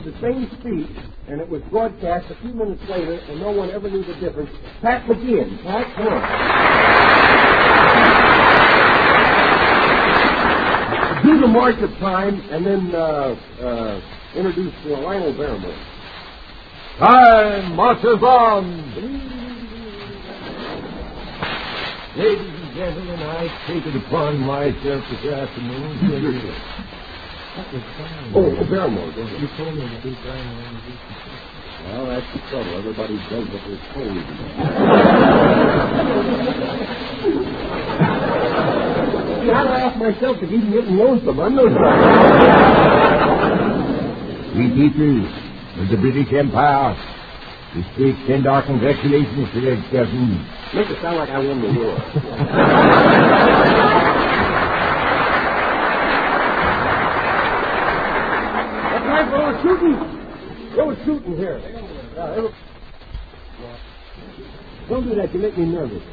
the same speech, and it was broadcast a few minutes later, and no one ever knew the difference. Pat McGeehan. Pat, come on. Do the march of time, and then introduce Lionel Barrymore. Time marches on. Ladies and gentlemen, I take it upon myself this afternoon to introduce. Barrymore. You told me to do Barrymore. Well, that's the trouble. Everybody does what they're told. I laugh myself to even get lonesome. I'm no We teachers of the British Empire, we extend our congratulations to Red Skelton. Make it sound like I won the war. What time for all shooting? Go shooting here. Don't do that. You make me nervous.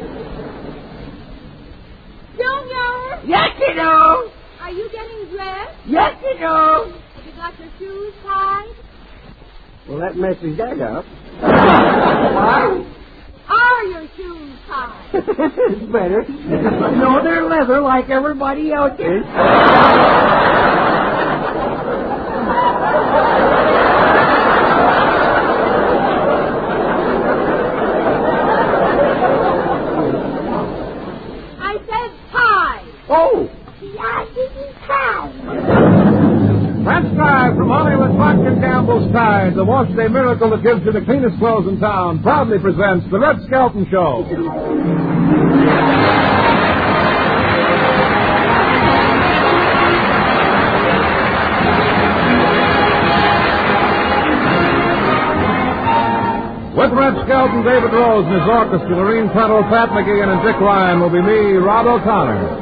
Junior! Yes, you know. Are you getting dressed? Yes, you know. Have you got your shoes tied? Well, that messes that up. Are your shoes tied? It's better. No, they're leather like everybody else's. I said tied. Oh! Yes, it is tied. That's time from Hollywood Procter & Gamble's Tide, the wash day miracle that gives you the cleanest clothes in town, proudly presents The Red Skelton Show. With Red Skelton, David Rose and his orchestra, Lorene Tuttle, Pat McGeehan, and Dick Ryan will be me, Rod O'Connor.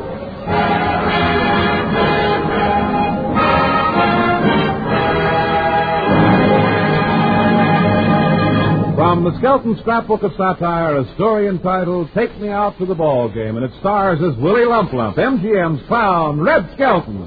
From the Skelton Scrapbook of Satire, a story entitled Take Me Out to the Ball Game, and it stars as Willie Lump Lump, MGM's clown, Red Skelton.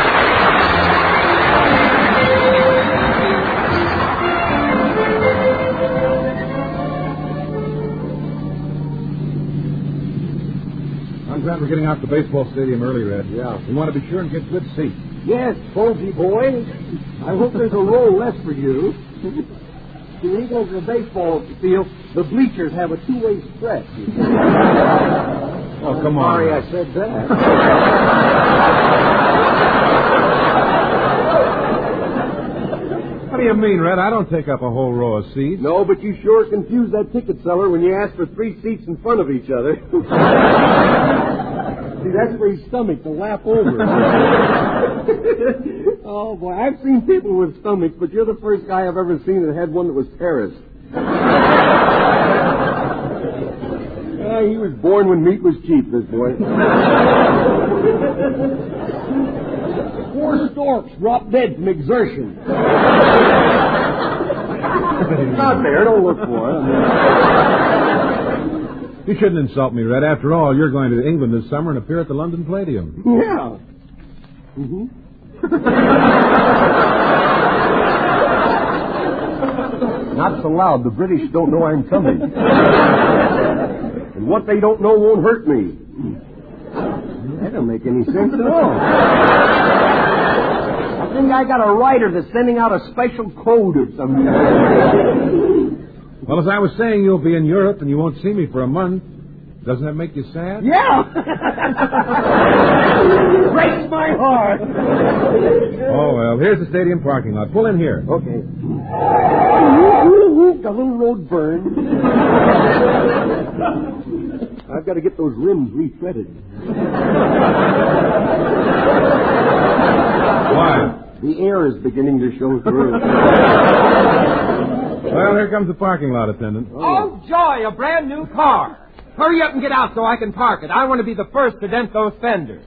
I'm glad we're getting out to the baseball stadium early, Red. Yeah. We want to be sure and get good seats. Yes, Posey boy. I hope there's a row left for you. When you go to the baseball field, the bleachers have a two-way stretch. Oh, come on. Sorry I said that. What do you mean, Red? I don't take up a whole row of seats. No, but you sure confused that ticket seller when you asked for 3 seats in front of each other. See, that's for his stomach to lap over. Oh, boy, I've seen people with stomachs, but you're the first guy I've ever seen that had one that was terraced. He was born when meat was cheap, this boy. 4 storks dropped dead from exertion. It's out there. Don't look for it. You shouldn't insult me, Red. After all, you're going to England this summer and appear at the London Palladium. Yeah. Mm-hmm. Not so loud. The British don't know I'm coming. And what they don't know won't hurt me. That don't make any sense at all. I think I got a writer that's sending out a special code or something. Well, as I was saying, you'll be in Europe and you won't see me for a month. Doesn't that make you sad? Yeah! Breaks my heart. Oh, well, here's the stadium parking lot. Pull in here. Okay. The little road burned. I've got to get those rims retreaded. Why? The air is beginning to show through. Well, here comes the parking lot attendant. Oh, joy, a brand new car. Hurry up and get out so I can park it. I want to be the first to dent those fenders.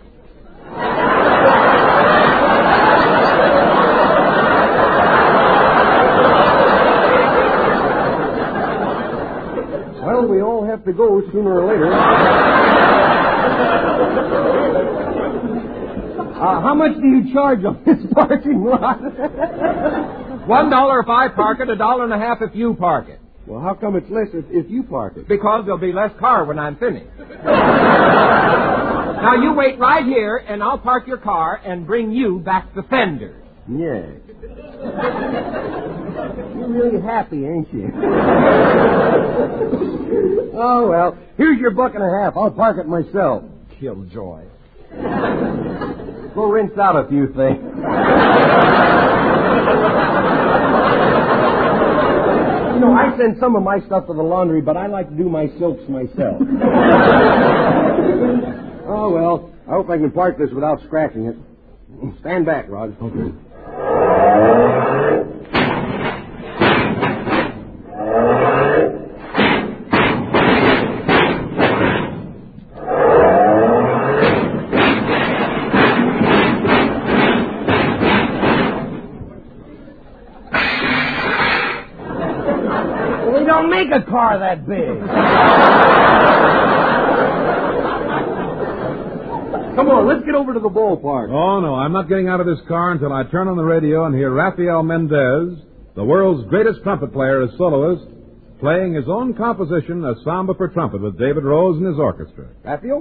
Well, we all have to go sooner or later. How much do you charge on this parking lot? $1 if I park it, $1.50 if you park it. Well, how come it's less if you park it? Because there'll be less car when I'm finished. Now, you wait right here, and I'll park your car and bring you back the fenders. Yeah. You're really happy, ain't you? Oh, well, here's your $1.50. I'll park it myself. Killjoy. Go rinse out a few things. You know, I send some of my stuff to the laundry, but I like to do my silks myself. Oh, well, I hope I can park this without scratching it. Stand back, Rod. Okay. Well, they don't make a car that big. Come on, let's get over to the ballpark. Oh, no, I'm not getting out of this car until I turn on the radio and hear Rafael Mendez, the world's greatest trumpet player as soloist, playing his own composition, A Samba for Trumpet, with David Rose and his orchestra. Rafael?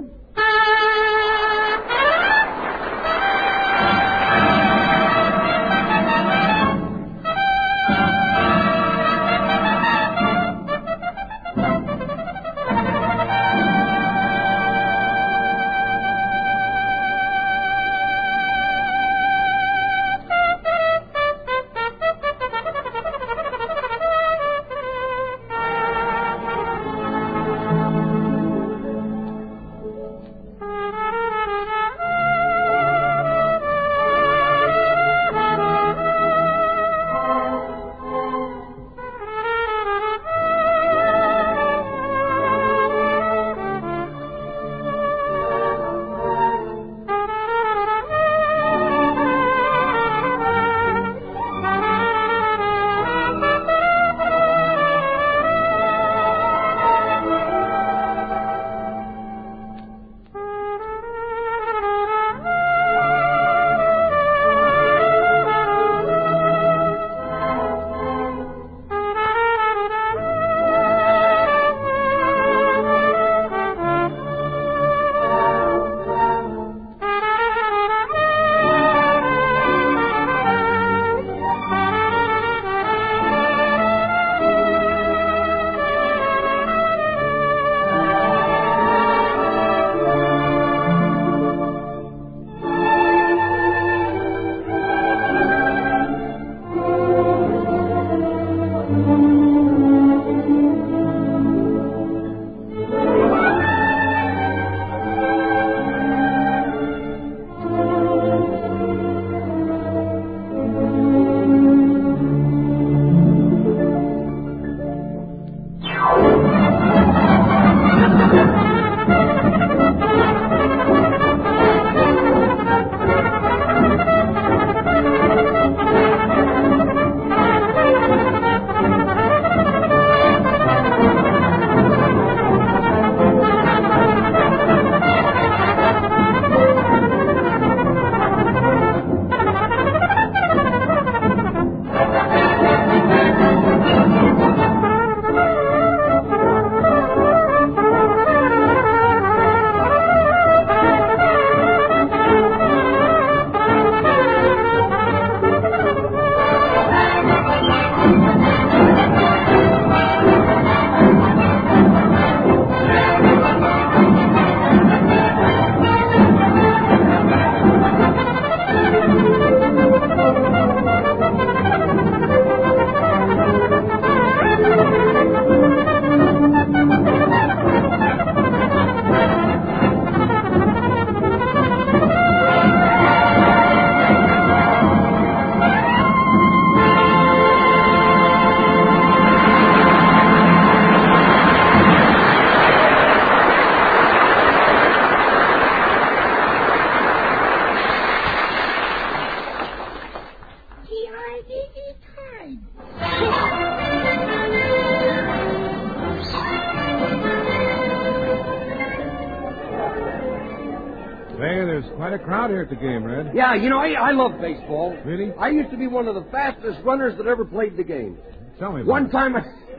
Hey, there's quite a crowd here at the game, Red. Yeah, you know, I love baseball. Really? I used to be one of the fastest runners that ever played the game. Tell me about One it. time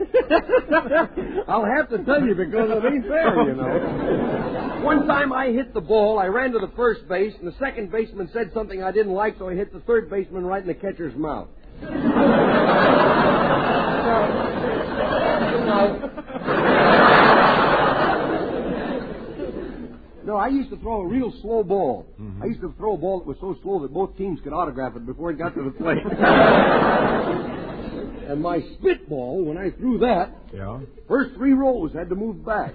I'll have to tell you because it ain't fair, you know. One time I hit the ball, I ran to the first base, and the second baseman said something I didn't like, so I hit the third baseman right in the catcher's mouth. No, I used to throw a real slow ball. I used to throw a ball that was so slow that both teams could autograph it before it got to the plate. And my spitball, when I threw that, Yeah? first 3 rows had to move back.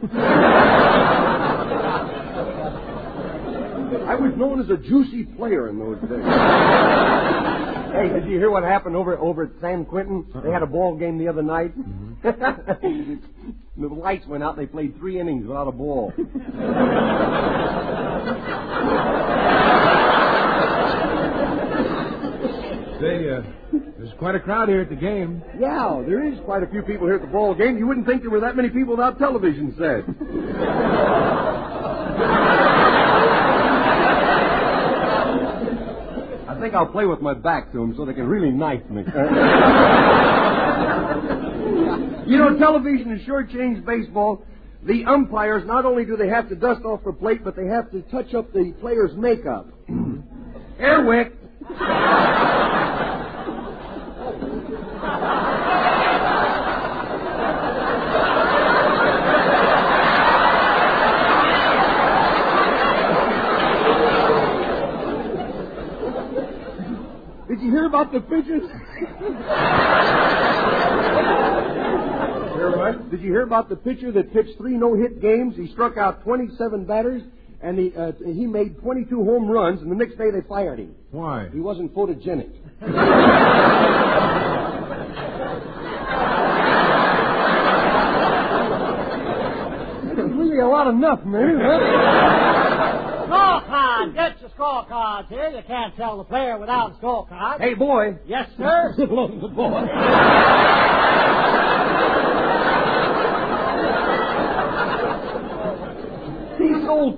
I was known as a juicy player in those days. Hey, did you hear what happened over at San Quentin? They had a ball game the other night. The lights went out and they played 3 innings without a ball. Say, there's quite a crowd here at the game. Yeah, there is quite a few people here at the ball game. You wouldn't think there were that many people without television set. I think I'll play with my back to them so they can really knife me. You know, television has sure changed baseball. The umpires, not only do they have to dust off the plate, but they have to touch up the player's makeup. Airwick. Did you hear about the pitchers? Did you hear about the pitcher that pitched 3 no-hit games? He struck out 27 batters, and he made 22 home runs, and the next day they fired him. Why? He wasn't photogenic. That's really a lot of enough, man. Scorecard! Get your scorecards here. You can't tell the player without a scorecard. Hey, boy. Yes, sir? The boy. These old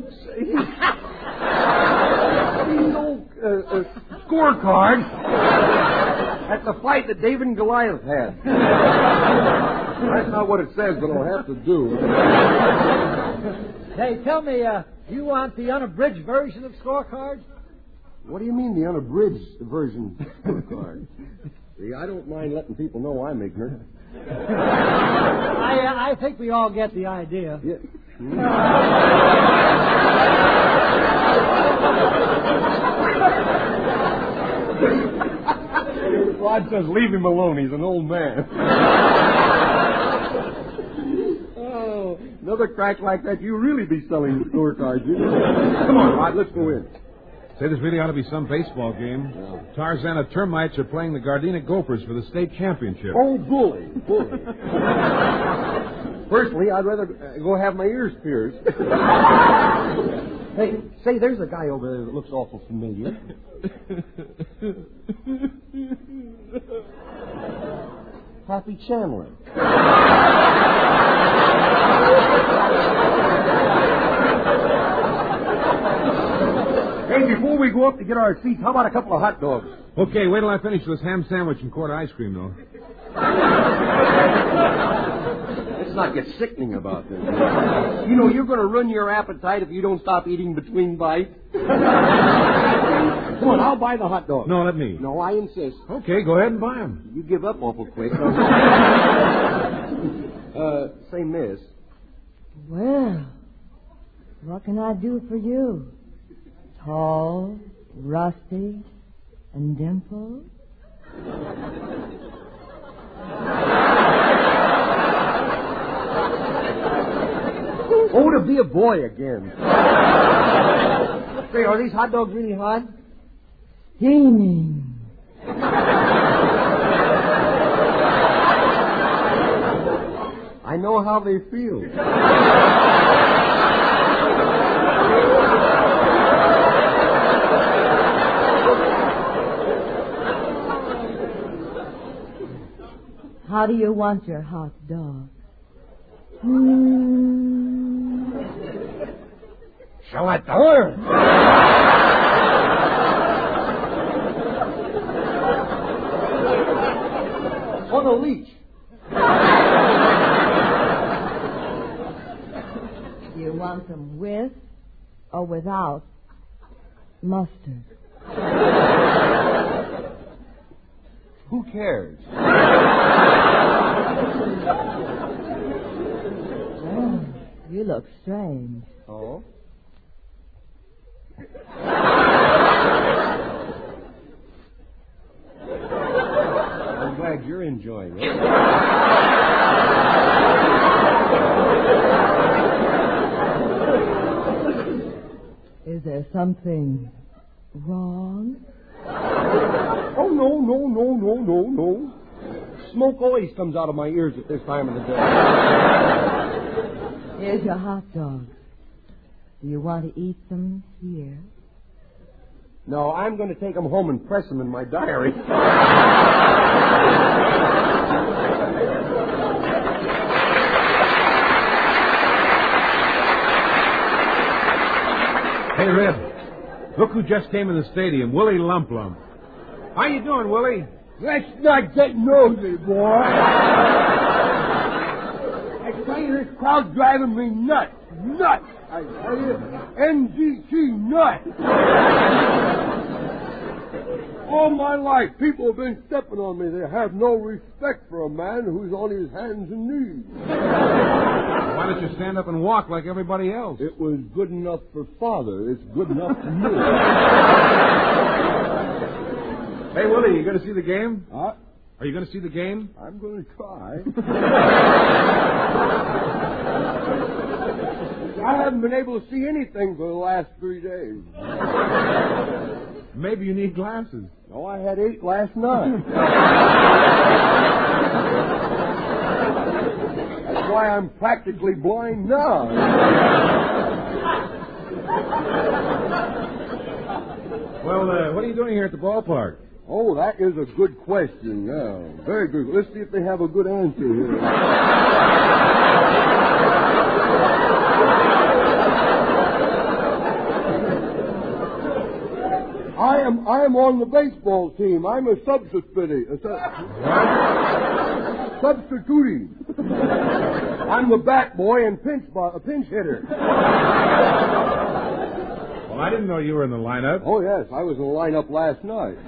scorecards at the fight that David and Goliath had. That's not what it says, but I'll have to do. Hey, tell me, you want the unabridged version of scorecards? What do you mean, the unabridged version scorecard? See, I don't mind letting people know I'm ignorant. I think we all get the idea. Yeah. Rod says, leave him alone. He's an old man. Oh, another crack like that, you really be selling scorecards. Come on, Rod, let's go in. Say, this really ought to be some baseball game. Yeah. Tarzana Termites are playing the Gardena Gophers for the state championship. Oh, bully. Personally, I'd rather go have my ears pierced. Hey, say, there's a guy over there that looks awful familiar. Happy Chandler. Hey, before we go up to get our seats, how about a couple of hot dogs? Okay, wait till I finish this ham sandwich and quart of ice cream, though. Let's not get sickening about this. You know, you're going to ruin your appetite if you don't stop eating between bites. Come on, I'll buy the hot dog. No, let me. No, I insist. Okay, go ahead and buy them. You give up awful quick. Say, miss. Well, what can I do for you? Tall, rusty, and dimpled? Oh, to be a boy again. Say, are these hot dogs really hot? Steaming. I know how they feel. How do you want your hot dog? Shall I tell her? On a leash. You want them with or without mustard? Who cares? Oh, you look strange. Oh? I'm glad you're enjoying it. Is there something wrong? Oh, no. Smoke always comes out of my ears at this time of the day. Here's your hot dogs. Do you want to eat them here? No, I'm going to take them home and press them in my diary. Hey, Red, look who just came in the stadium, Willie Lump Lump. How you doing, Willie? Let's not get nosy, boy. I tell you, this crowd's driving me nuts. Nuts! I tell you, NGT nuts. All my life, people have been stepping on me. They have no respect for a man who's on his hands and knees. Why don't you stand up and walk like everybody else? It was good enough for Father. It's good enough for me. Hey, Willie, you going to see the game? Huh? Are you going to see the game? I'm going to try. I haven't been able to see anything for the last 3 days. Maybe you need glasses. No, I had 8 last night. That's why I'm practically blind now. Well, what are you doing here at the ballpark? Oh, that is a good question. Yeah, very good. Let's see if they have a good answer here. I am on the baseball team. I'm a substituting. Substituting. I'm the bat boy and pinch hitter. Well, I didn't know you were in the lineup. Oh, yes. I was in the lineup last night.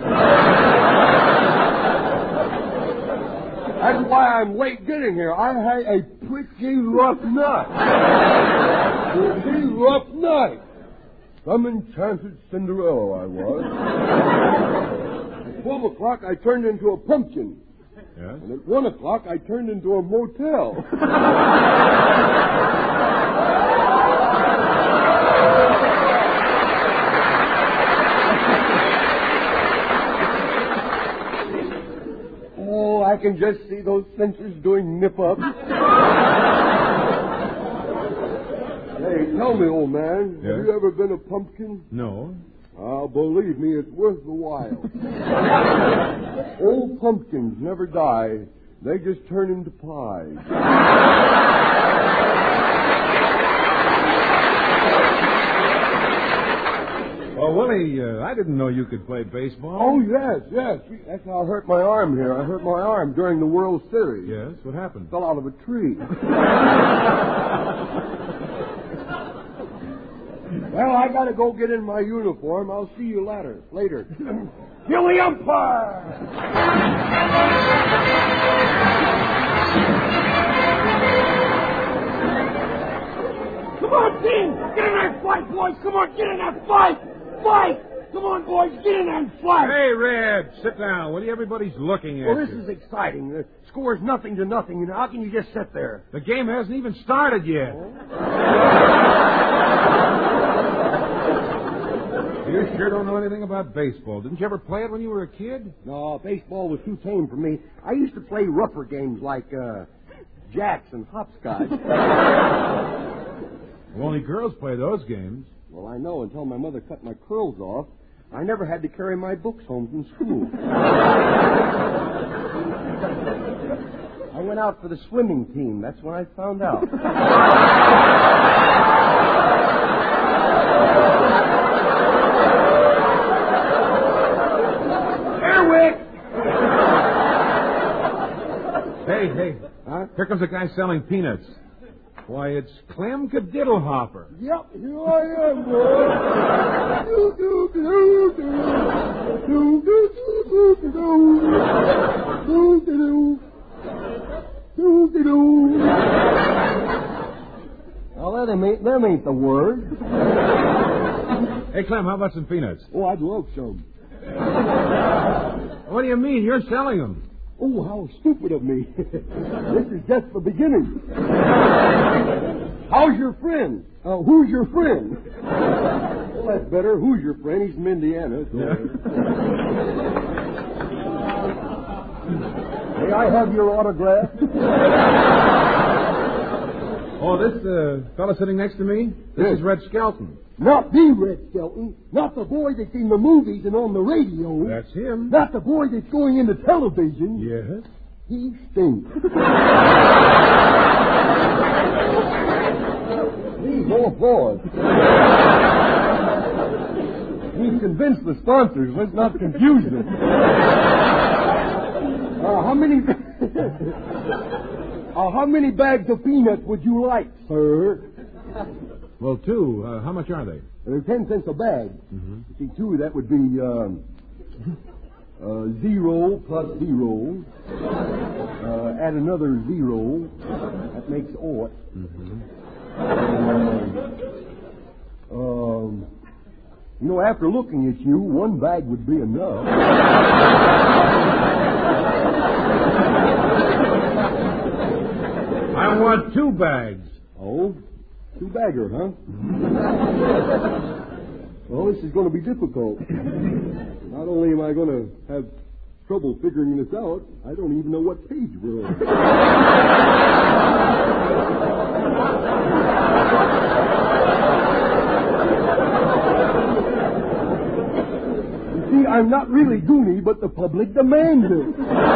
That's why I'm late getting here. I had a pretty rough night. Pretty rough night. Some enchanted Cinderella I was. At 12 o'clock, I turned into a pumpkin. Yeah? And at 1 o'clock, I turned into a motel. Oh, I can just see those censors doing nip-ups. Hey, tell me, old man, Yeah? have you ever been a pumpkin? No. Believe me, it's worth the while. Old pumpkins never die. They just turn into pies. Well, Willie, I didn't know you could play baseball. Oh, yes. That's how I hurt my arm here. I hurt my arm during the World Series. Yes? What happened? Fell out of a tree. Well, I gotta go get in my uniform. I'll see you later. Billy umpire! Come on, team! Get in that fight, boys! Come on, get in that fight! Fight! Come on, boys, get in there and fight! Hey, Red, sit down. Will you? Everybody's looking at Well, you. this is exciting. The score's 0-0. How can you just sit there? The game hasn't even started yet. You sure don't know anything about baseball. Didn't you ever play it when you were a kid? No, baseball was too tame for me. I used to play rougher games like jacks and hopscotch. Well, only girls play those games. Well, I know until my mother cut my curls off. I never had to carry my books home from school. I went out for the swimming team. That's when I found out. Hey. Huh? Here comes a guy selling peanuts. Why, it's Clem Cadiddlehopper. Yep, here I am, boy. Well, them ain't the words. Hey, Clem, how about some peanuts? Oh, I'd love some. What do you mean? You're selling them. Oh, how stupid of me. This is just the beginning. How's your friend? Who's your friend? Well, that's better. Who's your friend? He's from Indiana. So. May I have your autograph? Oh, this fella sitting next to me? This is Red Skelton. Not the Red Skelton. Not the boy that's in the movies and on the radio. That's him. Not the boy that's going into television. Yes? He stinks. He's all for it. He's convinced the sponsors. Let's not confuse them. How many bags of peanuts would you like, sir? Well, 2. How much are they? They're 10 cents a bag. Mm-hmm. You see, 2, that would be 0 plus 0. Add another 0. That makes 8. Mm-hmm. After looking at you, 1 bag would be enough. I want 2 bags. Oh? 2-bagger, huh? Well, this is going to be difficult. Not only am I going to have trouble figuring this out, I don't even know what page we're on. You see, I'm not really Goonie, but the public demands it.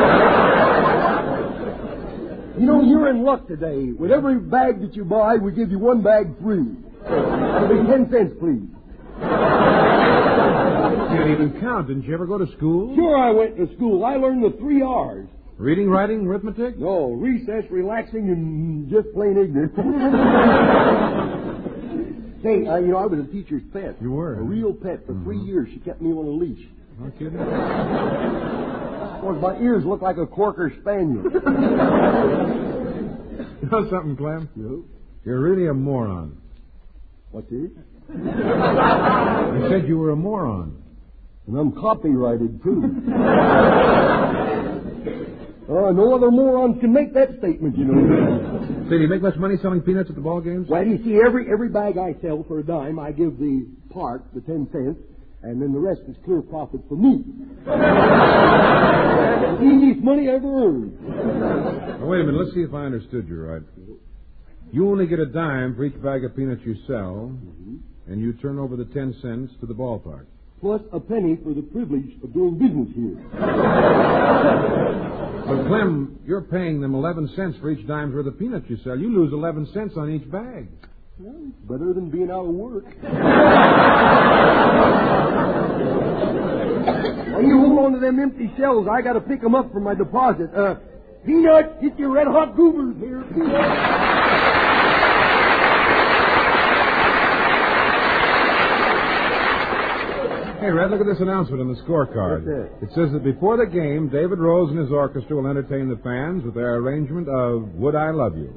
You're in luck today. With every bag that you buy, we give you 1 bag free. It'll be 10 cents, please. You can't even count. Didn't you ever go to school? Sure, I went to school. I learned the 3 R's. Reading, writing, arithmetic? No, recess, relaxing, and just plain ignorant. Say, I was a teacher's pet. You were? A real pet. For 3 years, she kept me on a leash. No kidding? Of course, my ears look like a Corker Spaniel. You know something, Clem? No. You're really a moron. What's it? You said you were a moron. And I'm copyrighted, too. No other morons can make that statement, Say, do you make much money selling peanuts at the ball games? Well, you see, every bag I sell for a dime, I give the park the 10 cents, and then the rest is clear profit for me. The easiest money I ever earned. Now, wait a minute. Let's see if I understood you right. You only get a dime for each bag of peanuts you sell, and you turn over the 10 cents to the ballpark. Plus a penny for the privilege of doing business here. But, Clem, you're paying them 11 cents for each dime's worth of peanuts you sell. You lose 11 cents on each bag. Well, it's better than being out of work. Well, you hold on to them empty shells. I got to pick them up for my deposit. Peanuts, get your red hot goobers here. Hey, Red, look at this announcement on the scorecard. What's that? It says that before the game, David Rose and his orchestra will entertain the fans with their arrangement of Would I Love You.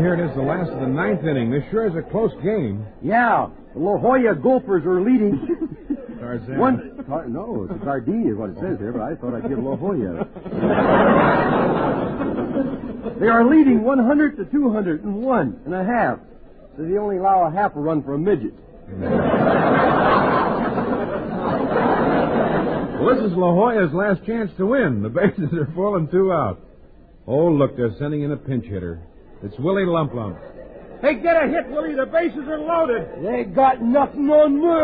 here it is, the last of the ninth inning. This sure is a close game. Yeah, the La Jolla Gophers are leading. Tarzan. No, it's a Sardine is what it says here, but I thought I'd give La Jolla. They are leading 100 to 201 and a half. So they only allow a half a run for a midget. Well, this is La Jolla's last chance to win. The bases are full and 2 out. Oh, look, they're sending in a pinch hitter. It's Willie Lump Lump. Hey, get a hit, Willie. The bases are loaded. They got nothing on me.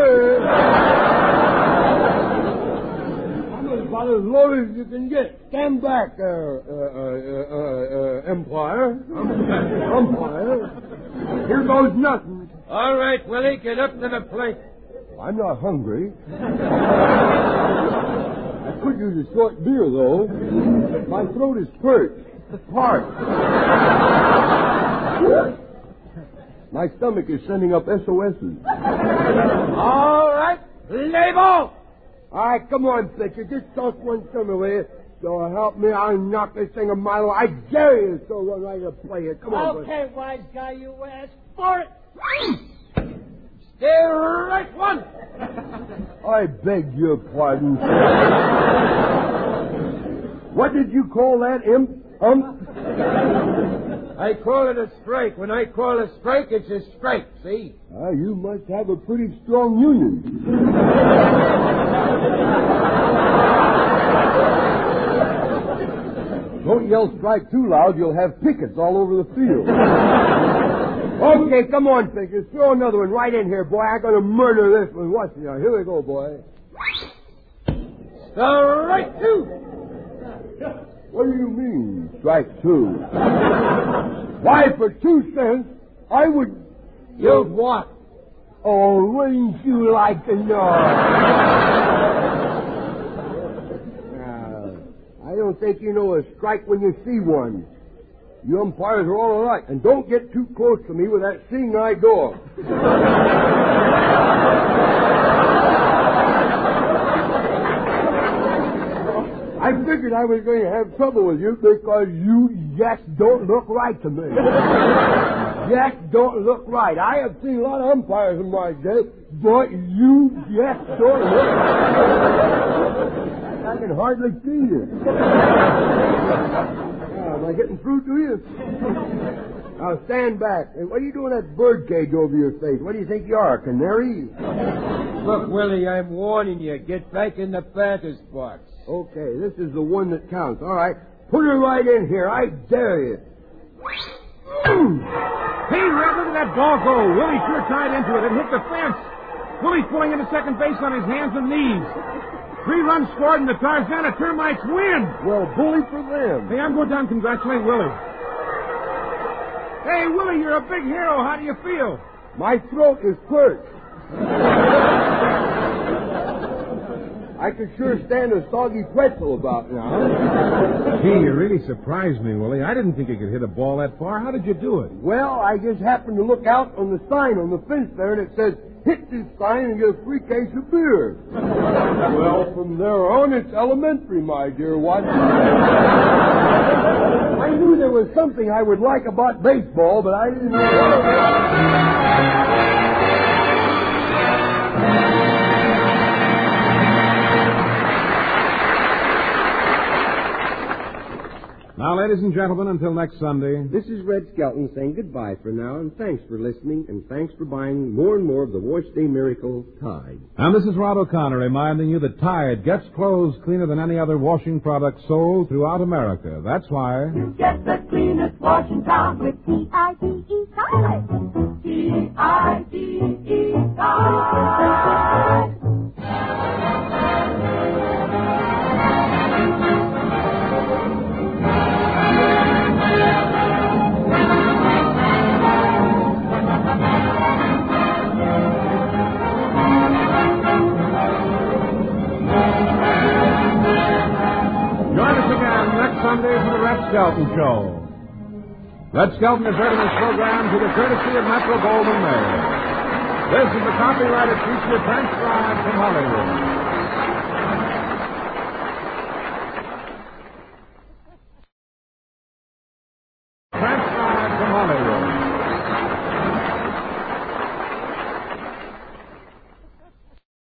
I'm about as loaded as you can get. Stand back, Empire. Umpire. Here goes nothing. All right, Willie, get up to the plate. I'm not hungry. I could use a short beer, though. My throat is parched. My stomach is sending up SOSs. All right, label. All right, come on, Fletcher. Just toss one somewhere. So help me, I'll knock this thing a mile. I dare you to run right to play it. Come on, Okay, wise guy, you asked for it. Stay right one. I beg your pardon, sir. What did you call that, imp? I call it a strike. When I call a strike, it's a strike, see? You must have a pretty strong union. Don't yell strike too loud. You'll have pickets all over the field. Okay, come on, Pickers. Throw another one right in here, boy. I'm going to murder this one. Watch it now. Here we go, boy. Strike two. What do you mean, strike two? Why, for 2 cents, I would... You what? Oh, wouldn't you like to know? I don't think you know a strike when you see one. You umpires are all alike, and don't get too close to me with that seeing eye dog. I figured I was going to have trouble with you because you just don't look right to me. Just don't look right. I have seen a lot of umpires in my day, but you just don't look right. I can hardly see you. Am I getting through to you? Now stand back. Hey, what are you doing with that bird cage over your face? What do you think you are, a canary? Look, Willie, I'm warning you. Get back in the batter's box. Okay, this is the one that counts. All right, put her right in here. I dare you. Hey, Red, look at that ball go. Willie sure tied into it and hit the fence. Willie's pulling into second base on his hands and knees. 3 runs scored and the Tarzana Termites win. Well, bully for them. Hey, I'm going down to congratulate Willie. Hey, Willie, you're a big hero. How do you feel? My throat is hurt. I could sure stand a soggy pretzel about now. Gee, you really surprised me, Willie. I didn't think you could hit a ball that far. How did you do it? Well, I just happened to look out on the sign on the fence there, and it says, hit this sign and get a free case of beer. Well, from there on, it's elementary, my dear Watson. I knew there was something I would like about baseball, but I didn't know. Now, ladies and gentlemen, until next Sunday. This is Red Skelton saying goodbye for now, and thanks for listening, and thanks for buying more and more of the Wash Day Miracle Tide. And this is Rod O'Connor reminding you that Tide gets clothes cleaner than any other washing product sold throughout America. That's why... You get the cleanest washing town with T-I-D-E Tide. T-I-D-E Tide. Sunday for the Red Skelton Show. Red Skelton is heard in this program to the courtesy of Metro Goldwyn Mayer. This is the copyrighted feature transcribed from Hollywood. Transcribed from Hollywood.